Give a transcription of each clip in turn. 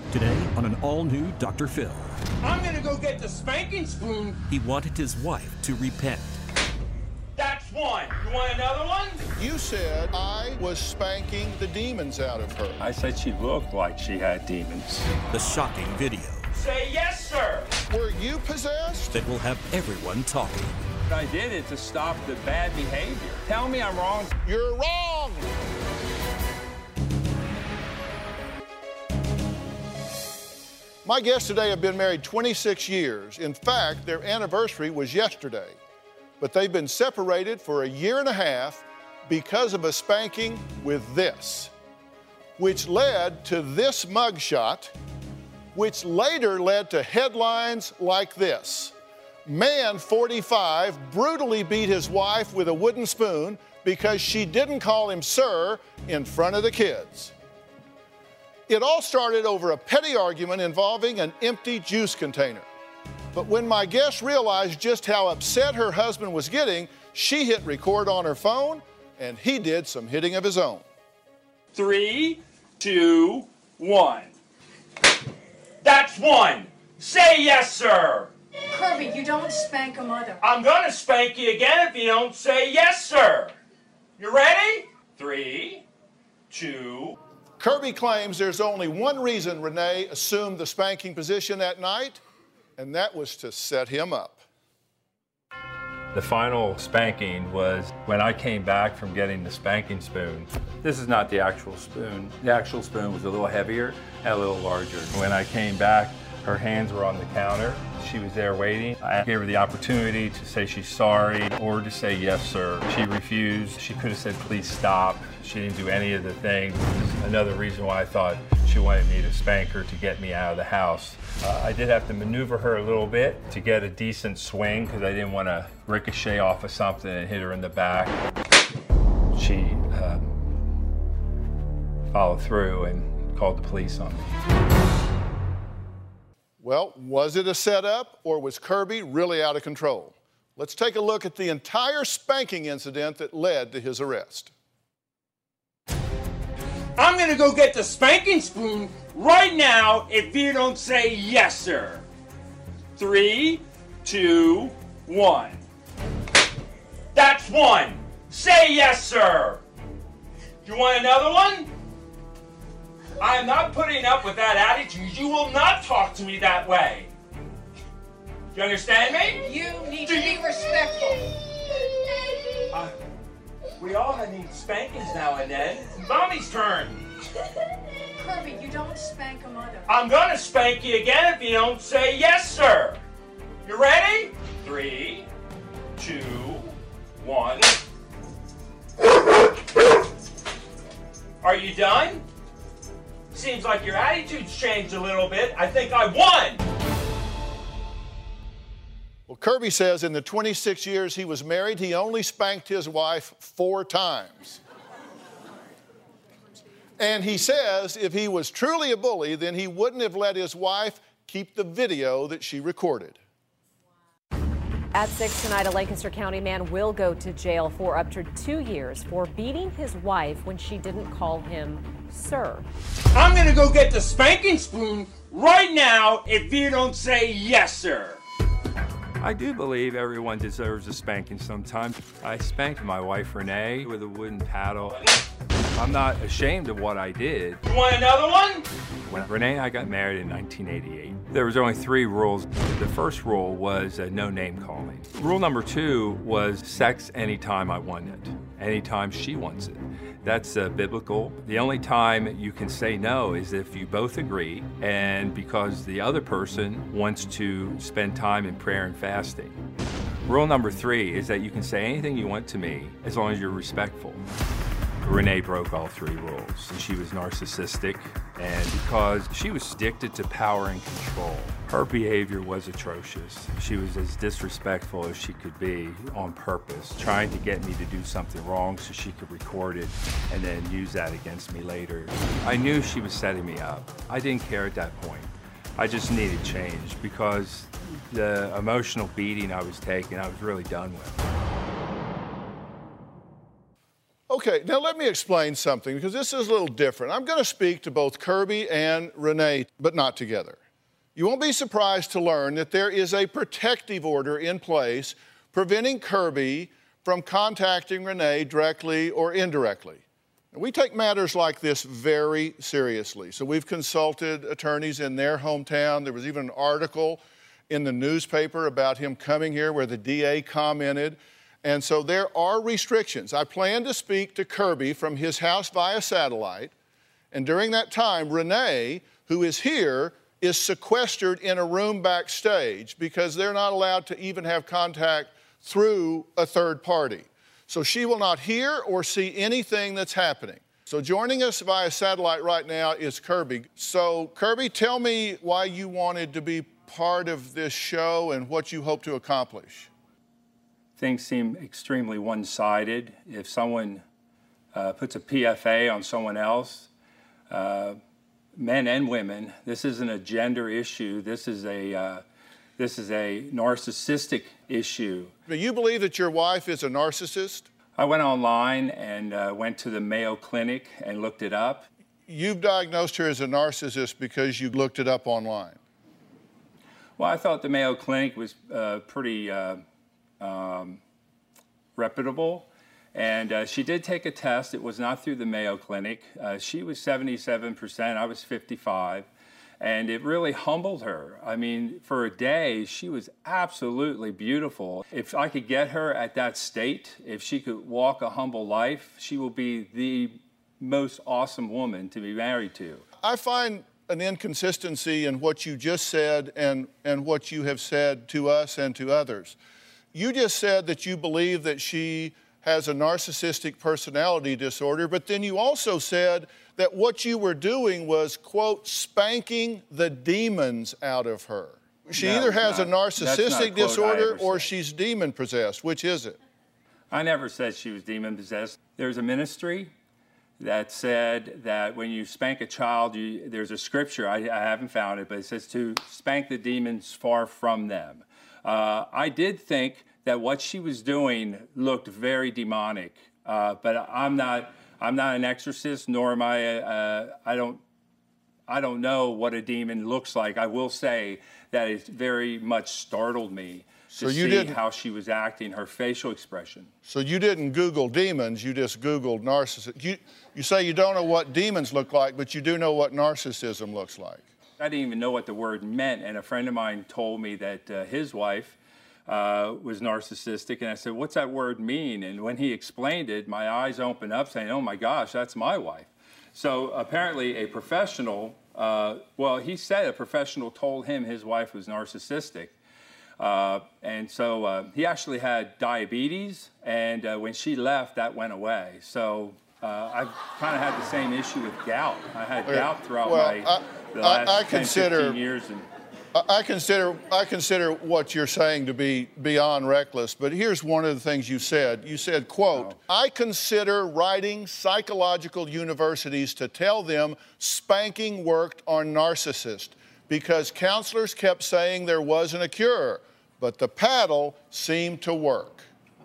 Today on an all-new Dr. Phil. I'm gonna go get the spanking spoon. He wanted his wife to repent. That's one. You want another one? You said I was spanking the demons out of her. I said she looked like she had demons. The shocking video Say yes, sir. Were you possessed? that will have everyone talking. I did it to stop the bad behavior. Tell me I'm wrong. You're wrong! My guests today have been married 26 years. In fact, their anniversary was yesterday. But they've been separated for a year and a half because of a spanking with this, which led to this mugshot, which later led to headlines like this. Man 45 brutally beat his wife with a wooden spoon because she didn't call him sir in front of the kids. It all started over a petty argument involving an empty juice container. But when my guest realized just how upset her husband was getting, she hit record on her phone, and he did some hitting of his own. 3, 2, 1. That's one. Say yes, sir. Kirby, you don't spank a mother. I'm gonna spank you again if you don't say yes, sir. You ready? 3, 2. Kirby claims there's only one reason Renee assumed the spanking position that night, and that was to set him up. The final spanking was when I came back from getting the spanking spoon. This is not the actual spoon. The actual spoon was a little heavier and a little larger. When I came back, her hands were on the counter. She was there waiting. I gave her the opportunity to say she's sorry or to say yes, sir. She refused. She could have said, please stop. She didn't do any of the things. Another reason why I thought she wanted me to spank her to get me out of the house. I did have to maneuver her a little bit to get a decent swing because I didn't want to ricochet off of something and hit her in the back. She followed through and called the police on me. Well, was it a setup or was Kirby really out of control? Let's take a look at the entire spanking incident that led to his arrest. I'm gonna go get the spanking spoon right now if you don't say yes, sir. 3, 2, 1. That's one. Say yes, sir. You want another one? I am not putting up with that attitude. You will not talk to me that way. You understand me? You need to be respectful. We all need spankings now and then. Mommy's turn. Kirby, you don't spank a mother. I'm gonna spank you again if you don't say yes, sir. You ready? 3, 2, 1. Are you done? Seems like your attitude's changed a little bit. I think I won. Well, Kirby says in the 26 years he was married, he only spanked his wife 4 times. And he says if he was truly a bully, then he wouldn't have let his wife keep the video that she recorded. At 6 tonight, a Lancaster County man will go to jail for up to 2 years for beating his wife when she didn't call him sir. I'm gonna go get the spanking spoon right now if you don't say yes, sir. I do believe everyone deserves a spanking sometime. I spanked my wife Renee with a wooden paddle. I'm not ashamed of what I did. You want another one? When Renee and I got married in 1988, there was only 3 rules. The first rule was no name calling. Rule number 2 was sex anytime I want it, anytime she wants it. That's biblical. The only time you can say no is if you both agree and because the other person wants to spend time in prayer and fasting. Rule number 3 is that you can say anything you want to me as long as you're respectful. Renee broke all 3 rules. She was narcissistic, and because she was addicted to power and control, her behavior was atrocious. She was as disrespectful as she could be on purpose, trying to get me to do something wrong so she could record it and then use that against me later. I knew she was setting me up. I didn't care at that point. I just needed change because the emotional beating I was taking, I was really done with. Okay, now let me explain something, because this is a little different. I'm going to speak to both Kirby and Renee, but not together. You won't be surprised to learn that there is a protective order in place preventing Kirby from contacting Renee directly or indirectly. Now, we take matters like this very seriously, so we've consulted attorneys in their hometown. There was even an article in the newspaper about him coming here where the DA commented. And so there are restrictions. I plan to speak to Kirby from his house via satellite, and during that time, Renee, who is here, is sequestered in a room backstage because they're not allowed to even have contact through a third party. So she will not hear or see anything that's happening. So joining us via satellite right now is Kirby. So Kirby, tell me why you wanted to be part of this show and what you hope to accomplish. Things seem extremely one-sided. If someone puts a PFA on someone else, men and women, this isn't a gender issue. This is a narcissistic issue. Do you believe that your wife is a narcissist? I went online and went to the Mayo Clinic and looked it up. You've diagnosed her as a narcissist because you looked it up online. Well, I thought the Mayo Clinic was pretty reputable, and she did take a test. It was not through the Mayo Clinic. She was 77%, I was 55%, and it really humbled her. I mean, for a day, she was absolutely beautiful. If I could get her at that state, if she could walk a humble life, she will be the most awesome woman to be married to. I find an inconsistency in what you just said and what you have said to us and to others. You just said that you believe that she has a narcissistic personality disorder, but then you also said that what you were doing was, quote, spanking the demons out of her. She either has a narcissistic disorder or she's demon-possessed. Which is it? I never said she was demon-possessed. There's a ministry that said that when you spank a child, there's a scripture, I haven't found it, but it says to spank the demons far from them. I did think that what she was doing looked very demonic, but I'm not an exorcist, nor am I don't know what a demon looks like. I will say that it very much startled me to see how she was acting, her facial expression. So you didn't Google demons, you just Googled narcissism. You say you don't know what demons look like, but you do know what narcissism looks like. I didn't even know what the word meant, and a friend of mine told me that his wife was narcissistic, and I said, what's that word mean? And when he explained it, my eyes opened up saying, oh my gosh, that's my wife. So apparently a professional, he said a professional told him his wife was narcissistic. And so he actually had diabetes, and when she left, that went away. So I've kind of had the same issue with gout. I had gout throughout the last 10, 15 years. I consider what you're saying to be beyond reckless, but here's one of the things you said. You said, quote, I consider writing psychological universities to tell them spanking worked on narcissists because counselors kept saying there wasn't a cure, but the paddle seemed to work.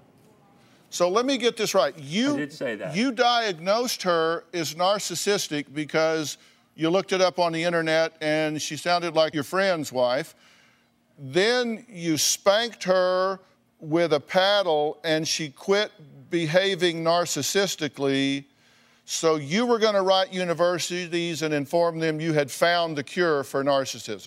So let me get this right. I did say that. You diagnosed her as narcissistic because you looked it up on the internet and she sounded like your friend's wife. Then you spanked her with a paddle and she quit behaving narcissistically. So you were going to write universities and inform them you had found the cure for narcissism.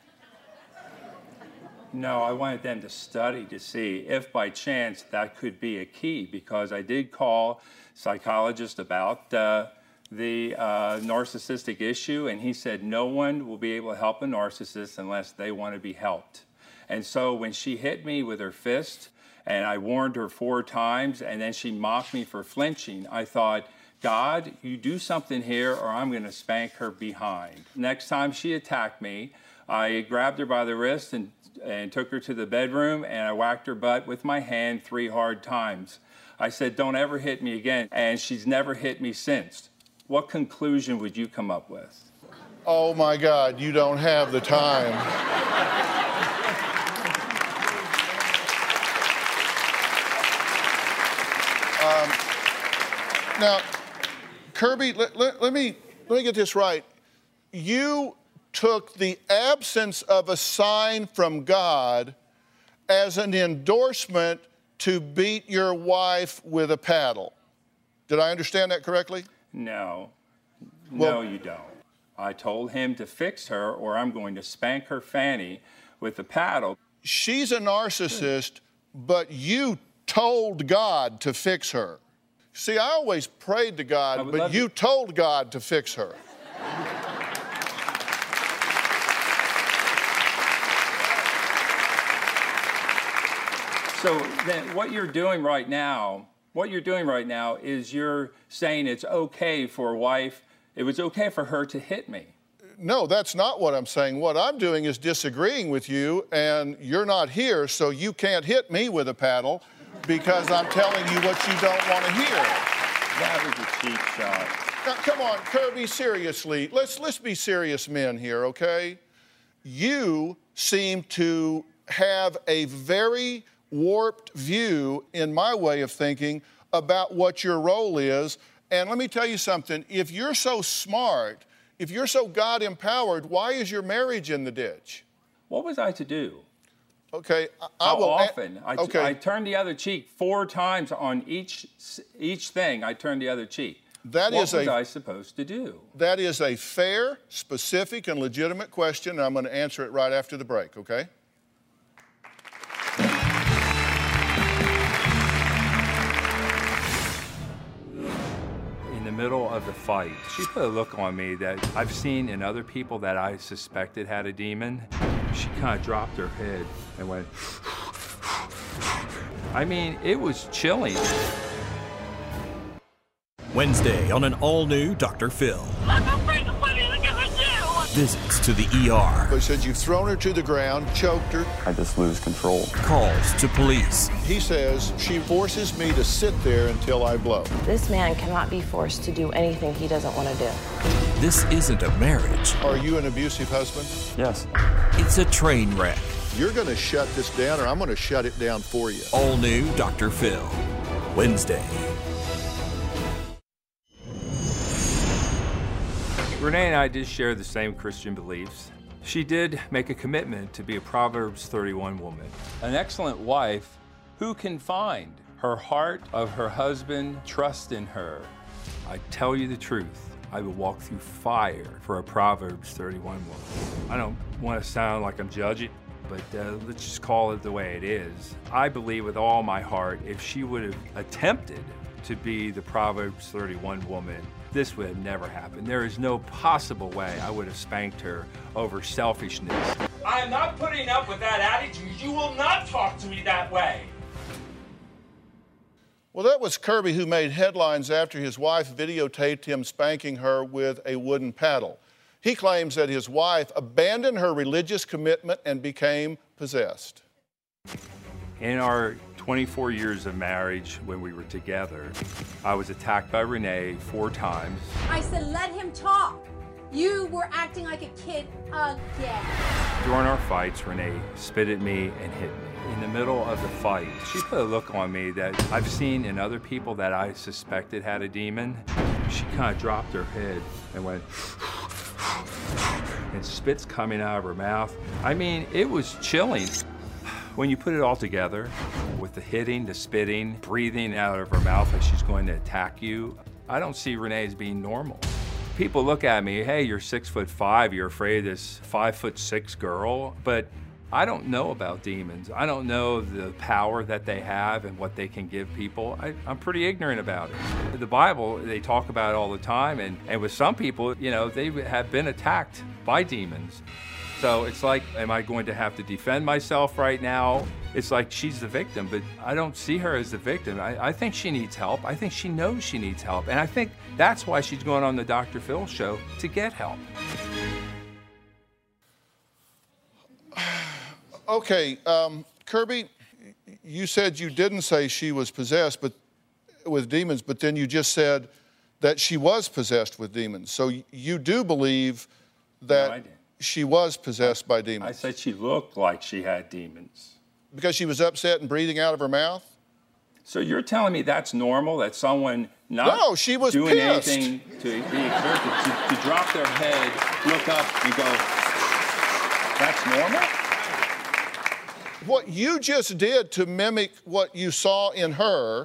No, I wanted them to study to see if by chance that could be a key, because I did call psychologist about the narcissistic issue, and he said no one will be able to help a narcissist unless they want to be helped. And so when she hit me with her fist, and I warned her 4 times, and then she mocked me for flinching, I thought, God, you do something here or I'm going to spank her behind. Next time she attacked me, I grabbed her by the wrist and took her to the bedroom, and I whacked her butt with my hand 3 hard times. I said, don't ever hit me again, and she's never hit me since. What conclusion would you come up with? Oh my God, you don't have the time. Now, Kirby, let me get this right. You took the absence of a sign from God as an endorsement to beat your wife with a paddle. Did I understand that correctly? No. Well- No, you don't. I told him to fix her or I'm going to spank her fanny with a paddle. She's a narcissist, but you told God to fix her. See, I always prayed to God, but you told God to fix her. So then what you're doing right now is you're saying it's okay for a wife, it was okay for her to hit me. No, that's not what I'm saying. What I'm doing is disagreeing with you, and you're not here, so you can't hit me with a paddle because I'm telling you what you don't want to hear. That was a cheap shot. Now, come on, Kirby, seriously. Let's be serious men here, okay? You seem to have a very warped view, in my way of thinking, about what your role is. And let me tell you something. If you're so smart, if you're so God-empowered, why is your marriage in the ditch? What was I to do? Okay, How often? Okay. I turned the other cheek 4 times on each thing. I turned the other cheek. What was I supposed to do? That is a fair, specific, and legitimate question, and I'm going to answer it right after the break, okay? In the middle of the fight, she put a look on me that I've seen in other people that I suspected had a demon. She kind of dropped her head and went, I mean, it was chilling. Wednesday on an all-new Dr. Phil. I'm afraid of what he's gonna do. Visits to the ER. He said you've thrown her to the ground, choked her. I just lose control. Calls to police. He says she forces me to sit there until I blow. This man cannot be forced to do anything he doesn't want to do. This isn't a marriage. Are you an abusive husband? Yes. It's a train wreck. You're going to shut this down, or I'm going to shut it down for you. All new Dr. Phil. Wednesday. Renee and I did share the same Christian beliefs. She did make a commitment to be a Proverbs 31 woman. An excellent wife who can find her heart of her husband, trust in her. I tell you the truth, I would walk through fire for a Proverbs 31 woman. I don't want to sound like I'm judging, but let's just call it the way it is. I believe with all my heart, if she would have attempted to be the Proverbs 31 woman, this would have never happened. There is no possible way I would have spanked her over selfishness. I am not putting up with that attitude. You will not talk to me that way. Well, that was Kirby, who made headlines after his wife videotaped him spanking her with a wooden paddle. He claims that his wife abandoned her religious commitment and became possessed. In our 24 years of marriage, when we were together, I was attacked by Renee 4 times. I said, let him talk. You were acting like a kid again. During our fights, Renee spit at me and hit me. In the middle of the fight, she put a look on me that I've seen in other people that I suspected had a demon. She kind of dropped her head and went, and spit's coming out of her mouth. I mean, it was chilling. When you put it all together, with the hitting, the spitting, breathing out of her mouth like she's going to attack you, I don't see Renee as being normal. People look at me, hey, you're 6'5", you're afraid of this 5'6" girl, but I don't know about demons. I don't know the power that they have and what they can give people. I'm pretty ignorant about it. The Bible, they talk about it all the time, and with some people, you know, they have been attacked by demons. So it's like, am I going to have to defend myself right now? It's like she's the victim, but I don't see her as the victim. I think she needs help. I think she knows she needs help. And I think that's why she's going on the Dr. Phil show, to get help. Okay, Kirby, you said you didn't say she was possessed with demons, but then you just said that she was possessed with demons. So you do believe that... No, I didn't. She was possessed by demons. I said she looked like she had demons. Because she was upset and breathing out of her mouth? So you're telling me that's normal, that someone not she was doing pissed. anything to be exerted, to drop their head, look up, and go, that's normal? What you just did to mimic what you saw in her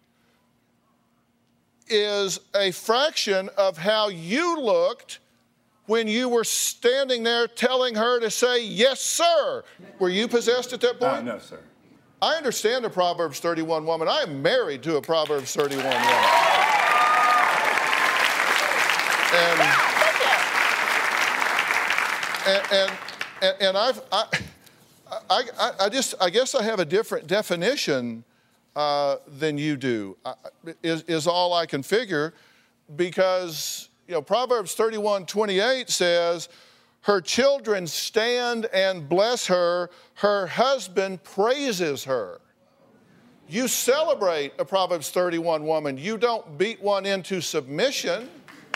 is a fraction of how you looked when you were standing there telling her to say, yes, sir. Were you possessed at that point? No, sir. I understand a Proverbs 31 woman. I am married to a Proverbs 31 woman. And I guess I have a different definition than you do, is all I can figure, because Proverbs 31:28 says, her children stand and bless her, her husband praises her. You celebrate a Proverbs 31 woman. You don't beat one into submission.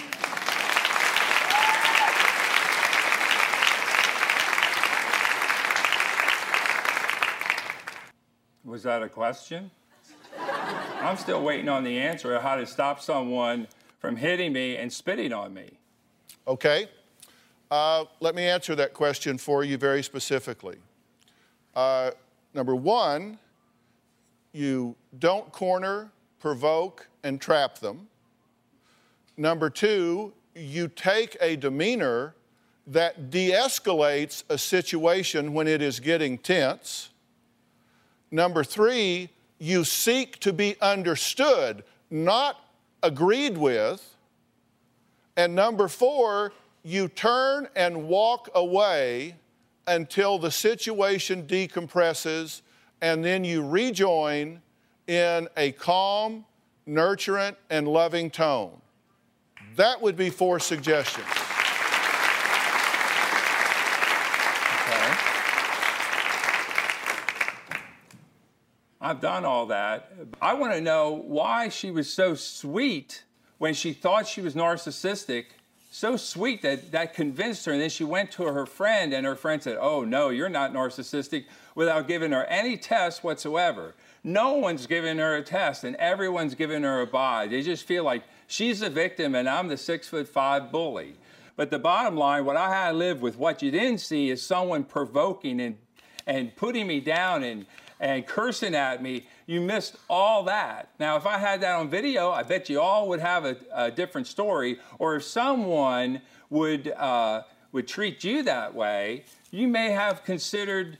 Was that a question? I'm still waiting on the answer of how to stop someone from hitting me and spitting on me. Okay. Let me answer that question for you very specifically. Number one, you don't corner, provoke, and trap them. Number two, you take a demeanor that de-escalates a situation when it is getting tense. Number three, you seek to be understood, not agreed with. And number four, you turn and walk away until the situation decompresses, and then you rejoin in a calm, nurturant, and loving tone. That would be 4 suggestions. Okay. I've done all that. I want to know why she was so sweet when she thought she was narcissistic. So sweet that convinced her, and then she went to her friend, and her friend said, oh, no, you're not narcissistic, without giving her any test whatsoever. No one's giving her a test, and everyone's giving her a buy. They just feel like she's the victim, and I'm the 6'5" bully. But the bottom line, what I had to live with, what you didn't see, is someone provoking and putting me down and cursing at me. You missed all that. Now, if I had that on video, I bet you all would have a different story. Or if someone would treat you that way, you may have considered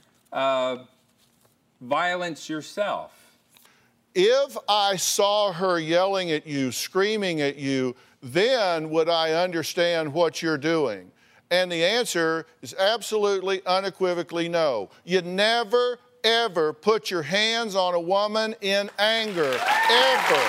violence yourself. If I saw her yelling at you, screaming at you, then would I understand what you're doing? And the answer is absolutely, unequivocally no. You never, ever put your hands on a woman in anger. Ever.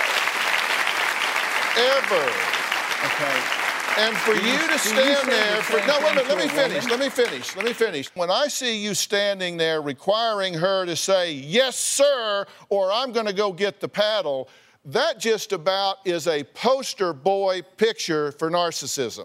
Ever. Okay. And for you to stand there, let me finish. When I see you standing there requiring her to say, yes, sir, or I'm going to go get the paddle, that just about is a poster boy picture for narcissism.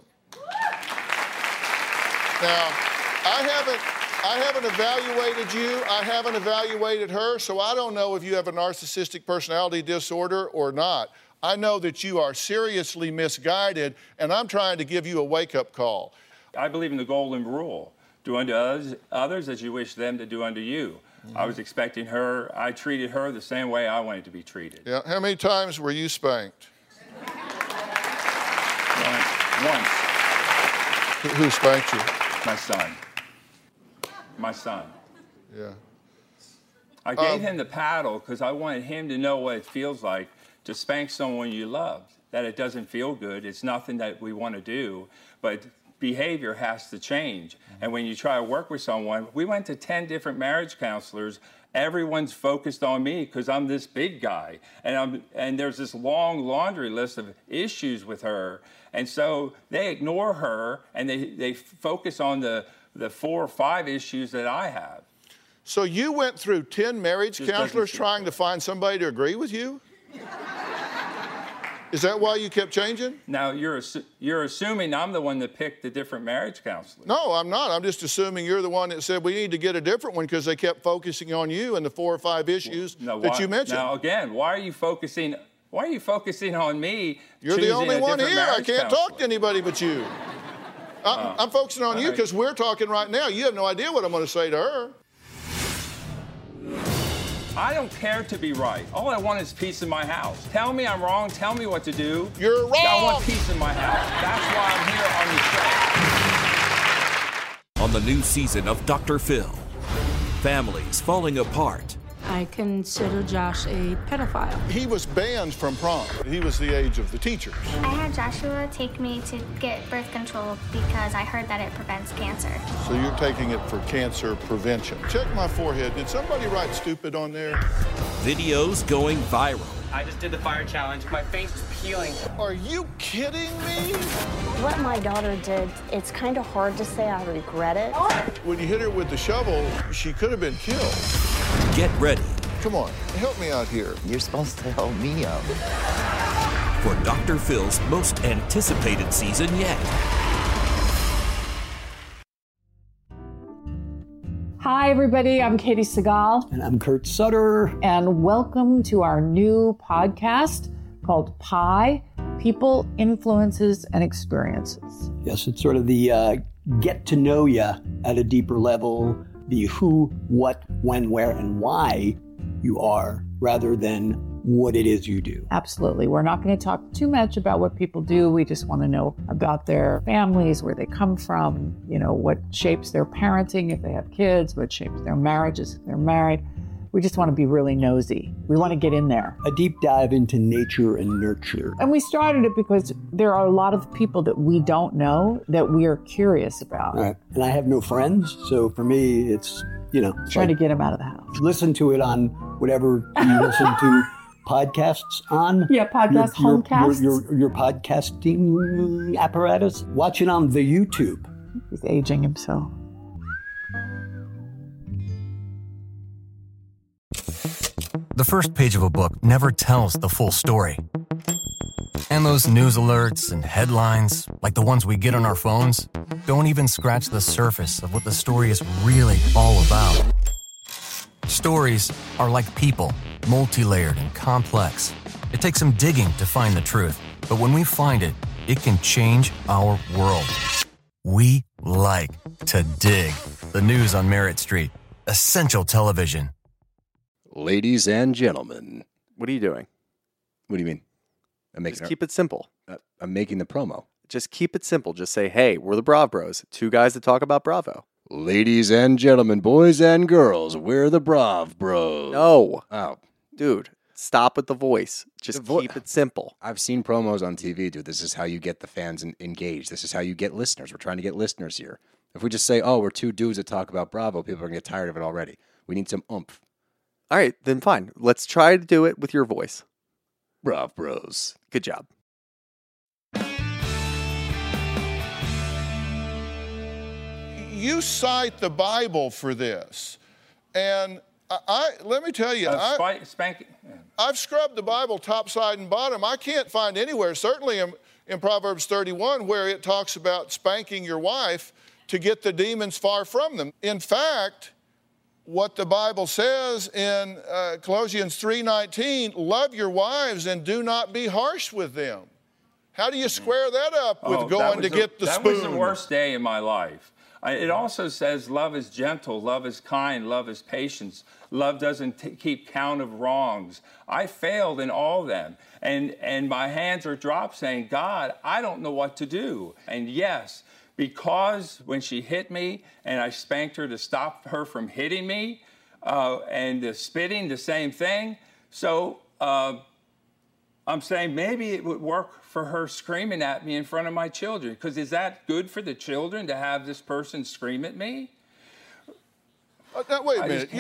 Now, I haven't evaluated you. I haven't evaluated her, so I don't know if you have a narcissistic personality disorder or not. I know that you are seriously misguided, and I'm trying to give you a wake-up call. I believe in the golden rule. Do unto others as you wish them to do unto you. Mm-hmm. I was expecting her. I treated her the same way I wanted to be treated. Yeah. How many times were you spanked? Once. Who spanked you? My son. My son. Yeah. I gave him the paddle because I wanted him to know what it feels like to spank someone you love, that it doesn't feel good. It's nothing that we want to do, but behavior has to change. Mm-hmm. And when you try to work with someone, we went to 10 different marriage counselors. Everyone's focused on me because I'm this big guy. And there's this long laundry list of issues with her. And so they ignore her and they focus on the 4 or 5 issues that I have. So you went through 10 marriage counselors trying to find somebody to agree with you? Is that why you kept changing? Now, you're assuming I'm the one that picked the different marriage counselors. No, I'm not. I'm just assuming you're the one that said we need to get a different one because they kept focusing on you and the 4 or 5 issues that you mentioned. Now, again, why are you focusing on me? You're the only one here. I can't talk to anybody but you. I'm focusing on you because we're talking right now. You have no idea what I'm going to say to her. I don't care to be right. All I want is peace in my house. Tell me I'm wrong. Tell me what to do. You're wrong. I want peace in my house. That's why I'm here on the show. On the new season of Dr. Phil, families falling apart. I consider Josh a pedophile. He was banned from prom. He was the age of the teachers. I had Joshua take me to get birth control because I heard that it prevents cancer. So you're taking it for cancer prevention. Check my forehead. Did somebody write stupid on there? Videos going viral. I just did the fire challenge. My face is peeling. Are you kidding me? What my daughter did, it's kind of hard to say I regret it. When you hit her with the shovel, she could have been killed. Get ready. Come on, help me out here. You're supposed to help me out. For Dr. Phil's most anticipated season yet. Hi, everybody. I'm Katie Segal. And I'm Kurt Sutter. And welcome to our new podcast called PIE, People, Influences, and Experiences. Yes, it's sort of the get to know you at a deeper level, the who, what, when, where, and why you are, rather than what it is you do. Absolutely. We're not going to talk too much about what people do. We just want to know about their families, where they come from, what shapes their parenting if they have kids, what shapes their marriages if they're married. We just want to be really nosy. We want to get in there. A deep dive into nature and nurture. And we started it because there are a lot of people that we don't know that we are curious about. Right. And I have no friends, so for me, it's, trying to get them out of the house. Listen to it on whatever you listen to podcasts on. Yeah, homecasts. Your podcasting apparatus. Watch it on the YouTube. He's aging himself. The first page of a book never tells the full story. And those news alerts and headlines, like the ones we get on our phones, don't even scratch the surface of what the story is really all about. Stories are like people, multi-layered and complex. It takes some digging to find the truth, but when we find it, it can change our world. We like to dig. The news on Merritt Street. Essential television. Ladies and gentlemen. What are you doing? What do you mean? Just keep it simple. I'm making the promo. Just keep it simple. Just say, hey, we're the Brav Bros. 2 guys that talk about Bravo. Ladies and gentlemen, boys and girls, we're the Brav Bros. No. Oh. Dude, stop with the voice. Just keep it simple. I've seen promos on TV, dude. This is how you get the fans engaged. This is how you get listeners. We're trying to get listeners here. If we just say, oh, we're 2 dudes that talk about Bravo, people are going to get tired of it already. We need some oomph. All right, then fine. Let's try to do it with your voice. Brav Bros. Good job. You cite the Bible for this. And let me tell you, I've scrubbed the Bible top, side, and bottom. I can't find anywhere, certainly in Proverbs 31, where it talks about spanking your wife to get the demons far from them. In fact, what the Bible says in Colossians 3:19, love your wives and do not be harsh with them. How do you square that up with going to get the spoon? That was the worst day in my life. It also says love is gentle, love is kind, love is patience. Love doesn't keep count of wrongs. I failed in all of them. And my hands are dropped saying, God, I don't know what to do. And yes, because when she hit me and I spanked her to stop her from hitting me, and the spitting, the same thing. So I'm saying maybe it would work for her screaming at me in front of my children, because is that good for the children to have this person scream at me? Now, wait a minute.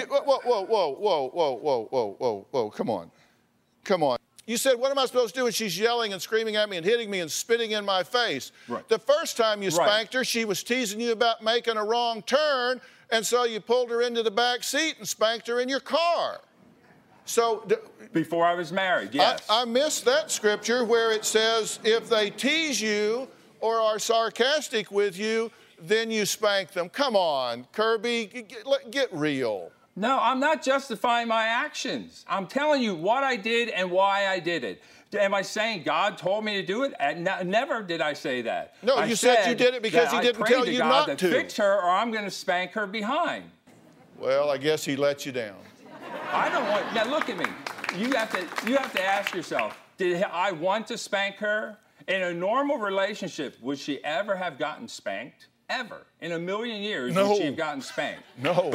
Whoa, come on. You said, what am I supposed to do when she's yelling and screaming at me and hitting me and spitting in my face? Right. The first time you spanked her, she was teasing you about making a wrong turn, and so you pulled her into the back seat and spanked her in your car. So before I was married, yes. I missed that scripture where it says, if they tease you or are sarcastic with you, then you spank them. Come on, Kirby, get real. No, I'm not justifying my actions. I'm telling you what I did and why I did it. Am I saying God told me to do it? Never did I say that. No, you said you did it because he didn't tell you not to. I prayed to God to fix her, or I'm going to spank her behind. Well, I guess he let you down. I don't want. Now look at me. You have to ask yourself: did I want to spank her? In a normal relationship, would she ever have gotten spanked? Ever in a million years would she have gotten spanked? No.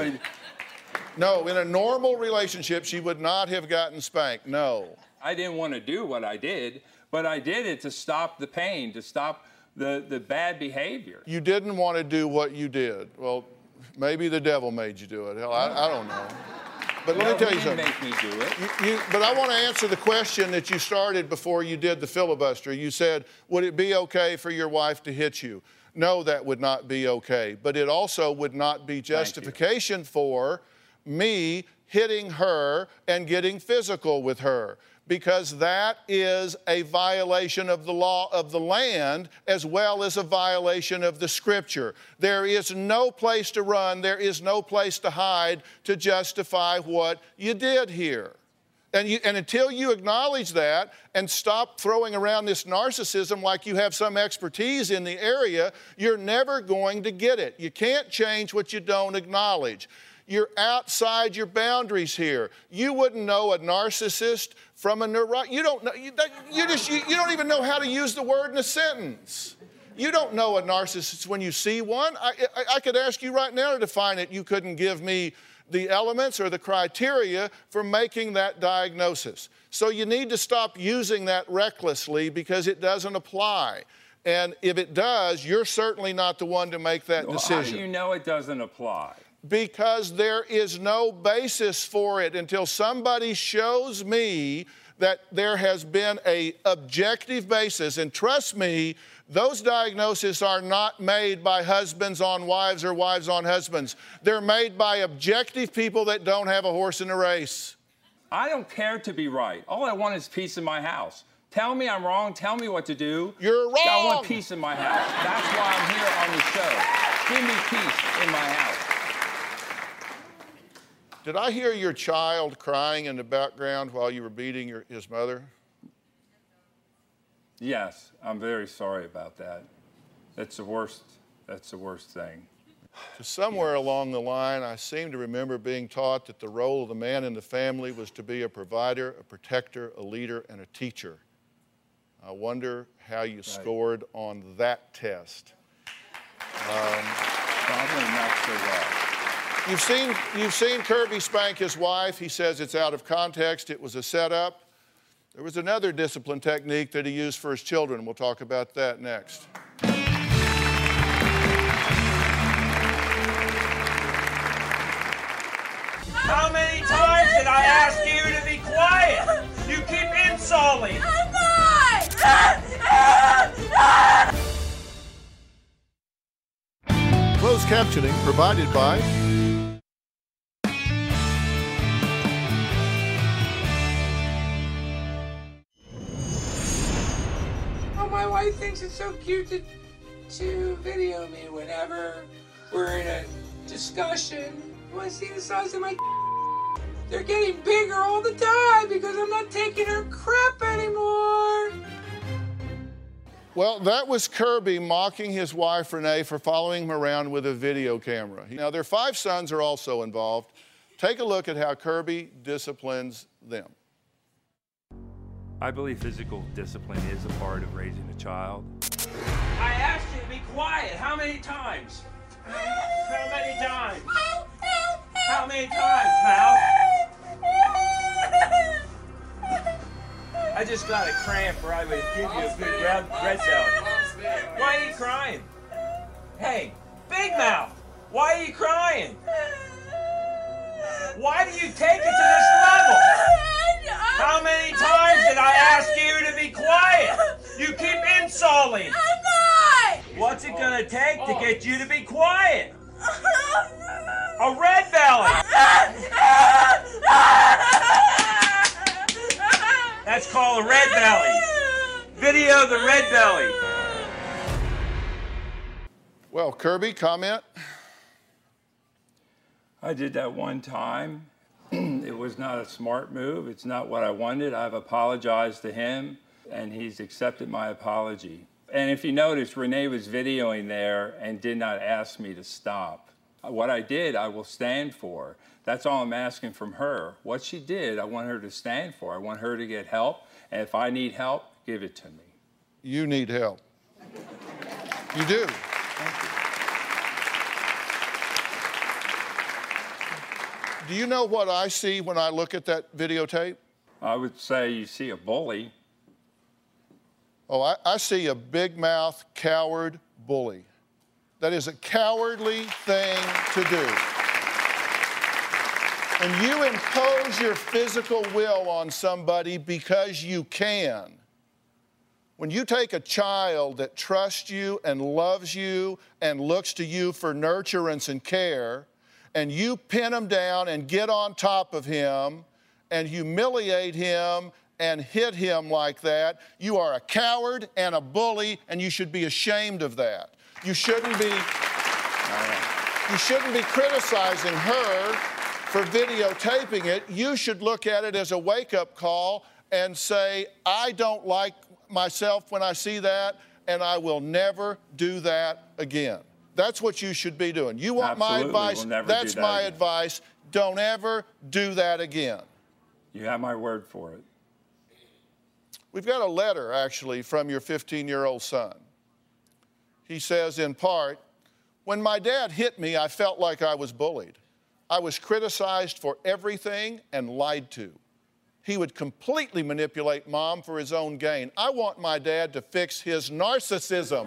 No, in a normal relationship, she would not have gotten spanked. No. I didn't want to do what I did, but I did it to stop the pain, to stop the bad behavior. You didn't want to do what you did. Well, maybe the devil made you do it. Hell, I don't know. But let me tell you something. Make me do it. But I want to answer the question that you started before you did the filibuster. You said, would it be okay for your wife to hit you? No, that would not be okay. But it also would not be justification for me hitting her and getting physical with her, because that is a violation of the law of the land as well as a violation of the Scripture. There is no place to run, there is no place to hide to justify what you did here. And until you acknowledge that and stop throwing around this narcissism like you have some expertise in the area, you're never going to get it. You can't change what you don't acknowledge. You're outside your boundaries here. You wouldn't know a narcissist from a neurotic. You don't know. You don't even know how to use the word in a sentence. You don't know a narcissist when you see one. I could ask you right now to define it. You couldn't give me the elements or the criteria for making that diagnosis. So you need to stop using that recklessly because it doesn't apply. And if it does, you're certainly not the one to make that decision. How do you know it doesn't apply? Because there is no basis for it until somebody shows me that there has been an objective basis. And trust me, those diagnoses are not made by husbands on wives or wives on husbands. They're made by objective people that don't have a horse in the race. I don't care to be right. All I want is peace in my house. Tell me I'm wrong. Tell me what to do. You're wrong. I want peace in my house. That's why I'm here on the show. Give me peace in my house. Did I hear your child crying in the background while you were beating his mother? Yes, I'm very sorry about that. That's the worst thing. Somewhere along the line, I seem to remember being taught that the role of the man in the family was to be a provider, a protector, a leader, and a teacher. I wonder how you scored on that test. Probably not so well. You've seen Kirby spank his wife. He says it's out of context. It was a setup. There was another discipline technique that he used for his children. We'll talk about that next. How many times did I ask you to be quiet? You keep insulting. I'm not! Closed captioning provided by my wife thinks it's so cute to video me whenever we're in a discussion. You want to see the size of my They're getting bigger all the time because I'm not taking her crap anymore. Well, that was Kirby mocking his wife, Renee, for following him around with a video camera. Now, their 5 sons are also involved. Take a look at how Kirby disciplines them. I believe physical discipline is a part of raising a child. I asked you to be quiet. How many times? How many times? How many times, pal? I just got a cramp or I would give you a good red belly. Why are you crying? Hey, Big Mouth, why are you crying? Why do you take it to this level? How many times did I ask you to be quiet? You keep insulting. I'm not! What's it gonna take to get you to be quiet? A red belly! That's called a red belly. Video the red belly. Well, Kirby, comment? I did that one time. It was not a smart move. It's not what I wanted. I've apologized to him, and he's accepted my apology. And if you notice, Renee was videoing there and did not ask me to stop. What I did, I will stand for. That's all I'm asking from her. What she did, I want her to stand for. I want her to get help, and if I need help, give it to me. You need help. You do. Thank you. Do you know what I see when I look at that videotape? I would say you see a bully. Oh, I see a big mouth, coward bully. That is a cowardly thing to do. When you impose your physical will on somebody because you can, when you take a child that trusts you and loves you and looks to you for nurturance and care, and you pin him down and get on top of him and humiliate him and hit him like that, you are a coward and a bully, and you should be ashamed of that. You shouldn't be criticizing her for videotaping it. You should look at it as a wake-up call and say, I don't like myself when I see that, and I will never do that again. That's what you should be doing. You want my advice? That's my advice. Don't ever do that again. You have my word for it. We've got a letter, actually, from your 15-year-old son. He says, in part, when my dad hit me, I felt like I was bullied. I was criticized for everything and lied to. He would completely manipulate Mom for his own gain. I want my dad to fix his narcissism.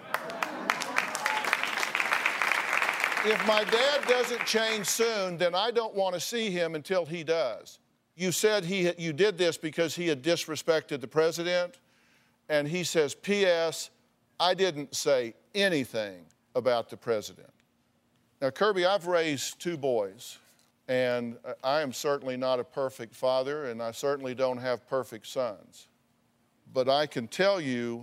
If my dad doesn't change soon, then I don't want to see him until he does. You said you did this because he had disrespected the president, and he says, P.S., I didn't say anything about the president. Now, Kirby, I've raised 2 boys, and I am certainly not a perfect father, and I certainly don't have perfect sons. But I can tell you,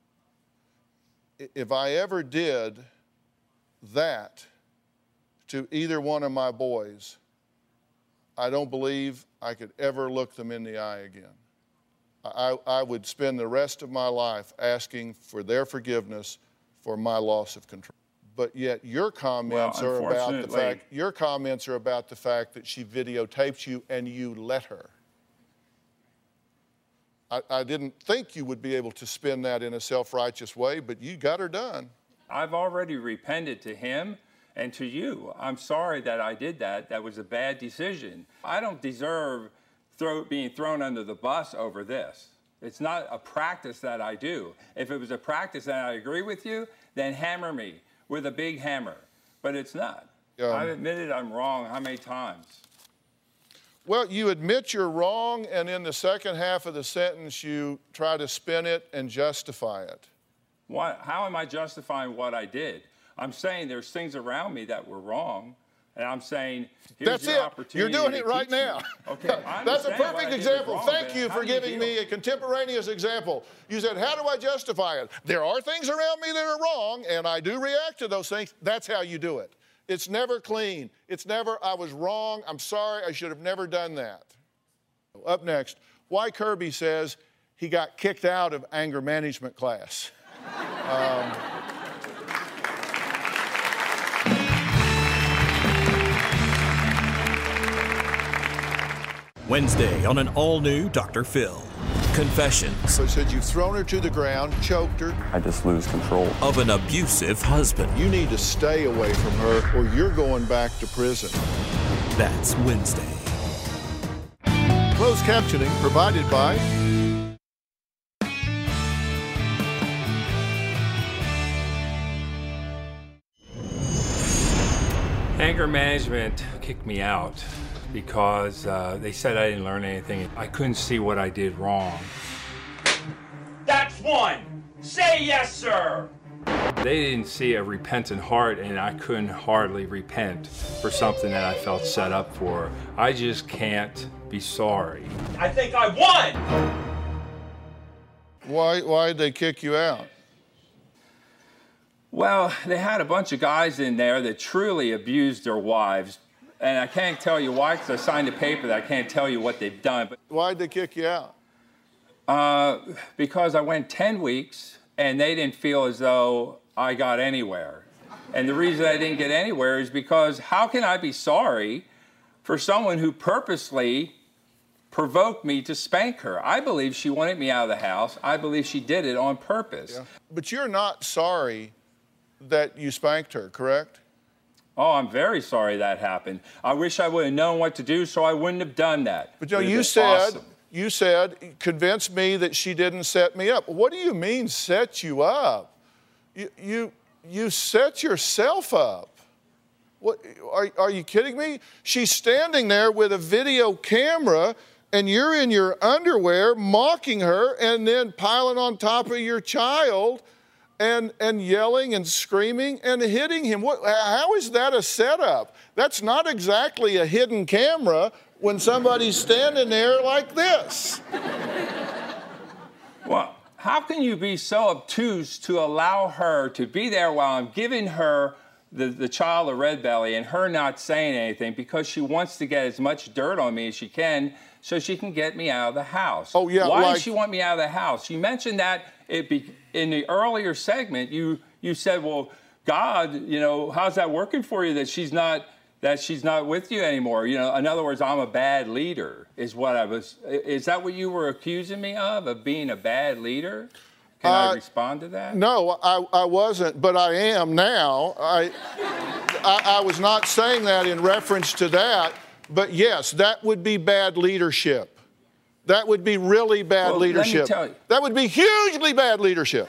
if I ever did that to either one of my boys, I don't believe I could ever look them in the eye again. I would spend the rest of my life asking for their forgiveness for my loss of control. But yet your comments are about the fact that she videotaped you and you let her. I didn't think you would be able to spin that in a self-righteous way, but you got her done. I've already repented to him and to you. I'm sorry that I did that. That was a bad decision. I don't deserve being thrown under the bus over this. It's not a practice that I do. If it was a practice that I agree with you, then hammer me with a big hammer. But it's not. I've admitted I'm wrong how many times? Well, you admit you're wrong, and in the second half of the sentence, you try to spin it and justify it. How am I justifying what I did? I'm saying there's things around me that were wrong, and I'm saying, here's your opportunity. You're doing it right now. Okay, that's a perfect example. Thank you for giving me a contemporaneous example. You said, how do I justify it? There are things around me that are wrong, and I do react to those things. That's how you do it. It's never clean. It's never, I was wrong, I'm sorry, I should have never done that. Up next, why Kirby says he got kicked out of anger management class. Wednesday on an all-new Dr. Phil. Confessions. So it said you've thrown her to the ground, choked her. I just lose control. Of an abusive husband. You need to stay away from her or you're going back to prison. That's Wednesday. Closed captioning provided by Anger management kicked me out because they said I didn't learn anything. I couldn't see what I did wrong. That's one. Say yes, sir. They didn't see a repentant heart, and I couldn't hardly repent for something that I felt set up for. I just can't be sorry. I think I won. Why did they kick you out? Well, they had a bunch of guys in there that truly abused their wives. And I can't tell you why, because I signed a paper that I can't tell you what they've done. But why did they kick you out? Because I went 10 weeks, and they didn't feel as though I got anywhere. And the reason I didn't get anywhere is because how can I be sorry for someone who purposely provoked me to spank her? I believe she wanted me out of the house. I believe she did it on purpose. Yeah. But you're not sorry that you spanked her, correct? Oh, I'm very sorry that happened. I wish I would have known what to do, so I wouldn't have done that. But you said, convince me that she didn't set me up. What do you mean, set you up? You set yourself up. What, are you kidding me? She's standing there with a video camera, and you're in your underwear mocking her and then piling on top of your child and yelling and screaming and hitting him. How is that a setup? That's not exactly a hidden camera when somebody's standing there like this. Well, how can you be so obtuse to allow her to be there while I'm giving her the child a red belly and her not saying anything because she wants to get as much dirt on me as she can so she can get me out of the house? Oh, yeah. Why does she want me out of the house? You mentioned that in the earlier segment. You said, well, God, how's that working for you that she's not with you anymore? In other words, I'm a bad leader is that what you were accusing me of being a bad leader? Can I respond to that? No, I wasn't, but I am now. I was not saying that in reference to that, but yes, that would be bad leadership. That would be really bad leadership. Let me tell you. That would be hugely bad leadership.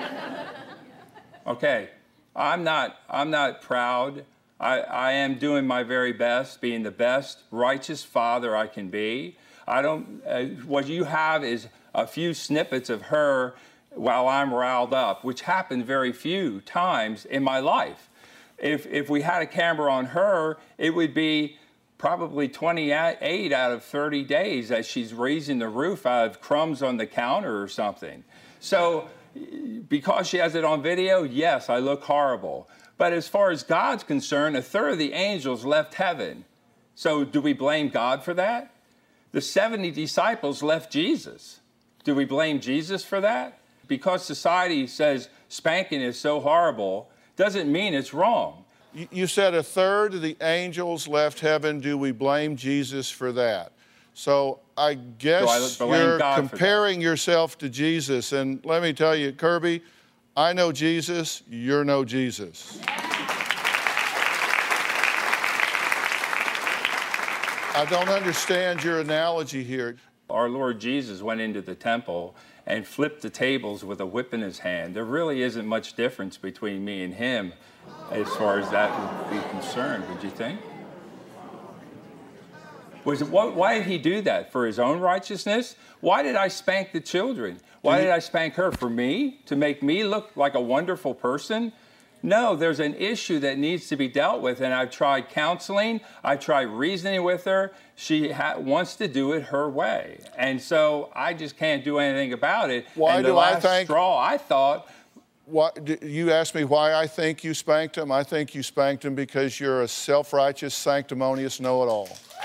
Okay, I'm not proud. I am doing my very best, being the best righteous father I can be. What you have is a few snippets of her while I'm riled up, which happened very few times in my life. If we had a camera on her, it would be probably 28 out of 30 days that she's raising the roof out of crumbs on the counter or something. So because she has it on video, yes, I look horrible. But as far as God's concerned, a third of the angels left heaven. So do we blame God for that? The 70 disciples left Jesus. Do we blame Jesus for that? Because society says spanking is so horrible doesn't mean it's wrong. You said a third of the angels left heaven. Do we blame Jesus for that? So I guess you're comparing yourself to Jesus. And let me tell you, Kirby, I know Jesus, you're no Jesus. I don't understand your analogy here. Our Lord Jesus went into the temple and flipped the tables with a whip in his hand. There really isn't much difference between me and him as far as that would be concerned, would you think? Why did he do that? For his own righteousness? Why did I spank the children? Why did I spank her? For me? To make me look like a wonderful person? No, there's an issue that needs to be dealt with, and I've tried counseling. I've tried reasoning with her. She wants to do it her way, and so I just can't do anything about it. Why do I think? Straw, I thought. You asked me why I think you spanked him. I think you spanked him because you're a self-righteous, sanctimonious know-it-all.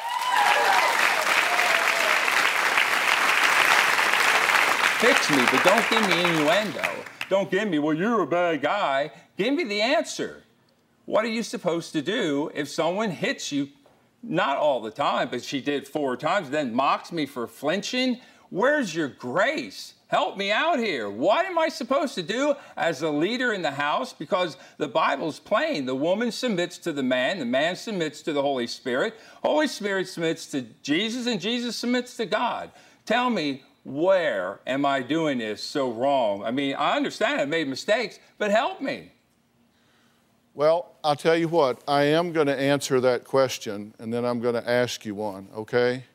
Fix me, but don't give me innuendo. Don't give me, well, you're a bad guy. Give me the answer. What are you supposed to do if someone hits you, not all the time, but she did 4 times, then mocks me for flinching? Where's your grace? Help me out here. What am I supposed to do as a leader in the house? Because the Bible's plain. The woman submits to the man submits to the Holy Spirit. Holy Spirit submits to Jesus, and Jesus submits to God. Tell me, where am I doing this so wrong? I mean, I understand I made mistakes, but help me. Well, I'll tell you what, I am going to answer that question, and then I'm going to ask you one, okay?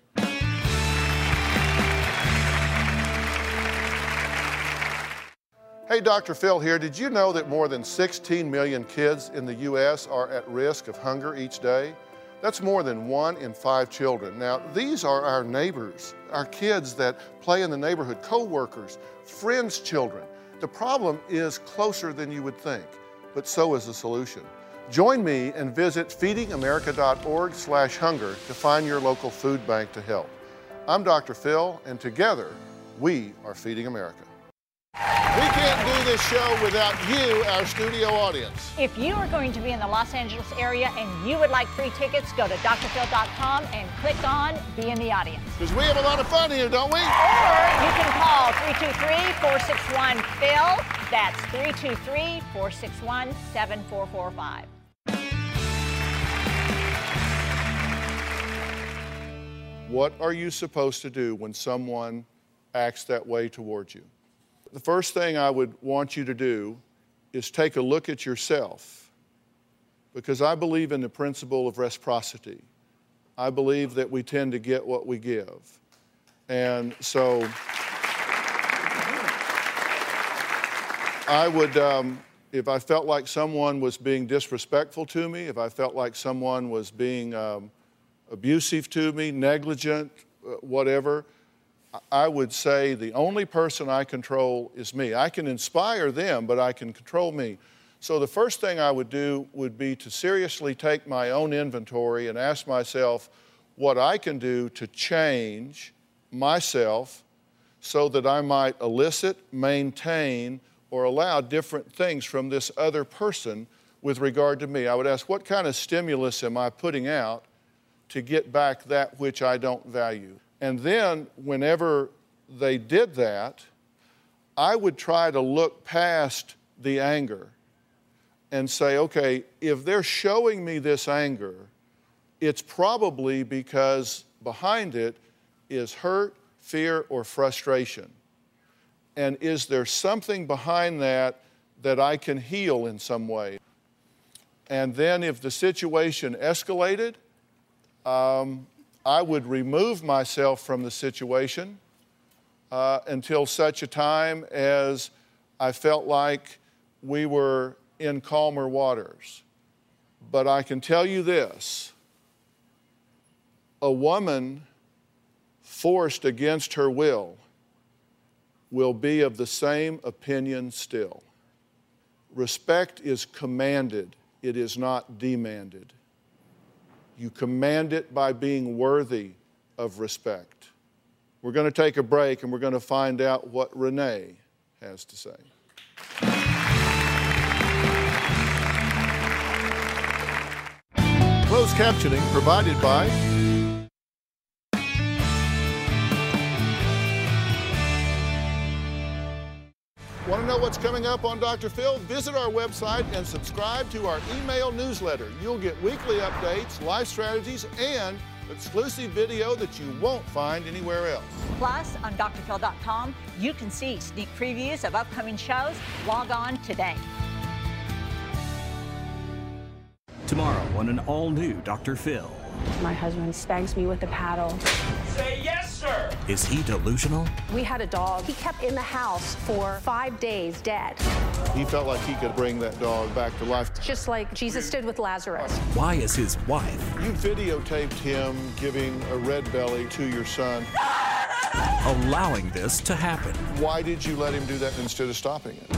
Hey, Dr. Phil here. Did you know that more than 16 million kids in the U.S. are at risk of hunger each day? That's more than 1 in 5 children. Now, these are our neighbors, our kids that play in the neighborhood, co-workers, friends' children. The problem is closer than you would think, but so is the solution. Join me and visit feedingamerica.org/hunger to find your local food bank to help. I'm Dr. Phil, and together, we are Feeding America. We can't do this show without you, our studio audience. If you are going to be in the Los Angeles area and you would like free tickets, go to drphil.com and click on Be in the Audience. Because we have a lot of fun here, don't we? Or you can call 323-461-PHIL. That's 323-461-7445. What are you supposed to do when someone acts that way towards you? The first thing I would want you to do is take a look at yourself, because I believe in the principle of reciprocity. I believe that we tend to get what we give. And so I would, if I felt like someone was being disrespectful to me, if I felt like someone was being abusive to me, negligent, whatever, I would say the only person I control is me. I can inspire them, but I can control me. So the first thing I would do would be to seriously take my own inventory and ask myself what I can do to change myself so that I might elicit, maintain, or allow different things from this other person with regard to me. I would ask, what kind of stimulus am I putting out to get back that which I don't value? And then whenever they did that, I would try to look past the anger and say, okay, if they're showing me this anger, it's probably because behind it is hurt, fear, or frustration. And is there something behind that that I can heal in some way? And then if the situation escalated, I would remove myself from the situation until such a time as I felt like we were in calmer waters. But I can tell you this, a woman forced against her will be of the same opinion still. Respect is commanded, it is not demanded. You command it by being worthy of respect. We're going to take a break and we're going to find out what Renee has to say. Closed captioning provided by Want to know what's coming up on Dr. Phil? Visit our website and subscribe to our email newsletter. You'll get weekly updates, life strategies, and exclusive video that you won't find anywhere else. Plus, on drphil.com, you can see sneak previews of upcoming shows. Log on today. Tomorrow on an all-new Dr. Phil. My husband spanks me with a paddle. Say yes, sir! Is he delusional? We had a dog. He kept in the house for 5 days dead. He felt like he could bring that dog back to life. Just like Jesus did with Lazarus. Why is his wife? You videotaped him giving a red belly to your son. Allowing this to happen? Why did you let him do that instead of stopping it?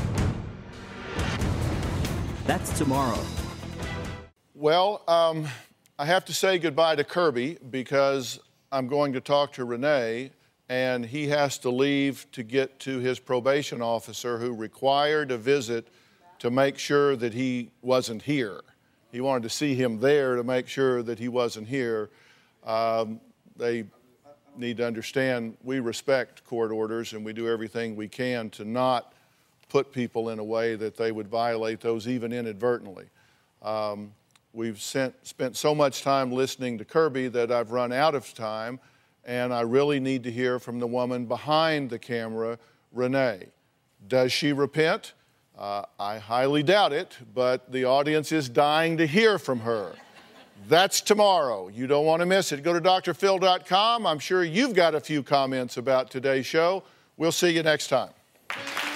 That's tomorrow. Well, I have to say goodbye to Kirby because I'm going to talk to Renee, and he has to leave to get to his probation officer who required a visit to make sure that he wasn't here. He wanted to see him there to make sure that he wasn't here. They need to understand we respect court orders and we do everything we can to not put people in a way that they would violate those even inadvertently. We've spent so much time listening to Kirby that I've run out of time, and I really need to hear from the woman behind the camera, Renee. Does she repent? I highly doubt it, but the audience is dying to hear from her. That's tomorrow. You don't want to miss it. Go to drphil.com. I'm sure you've got a few comments about today's show. We'll see you next time.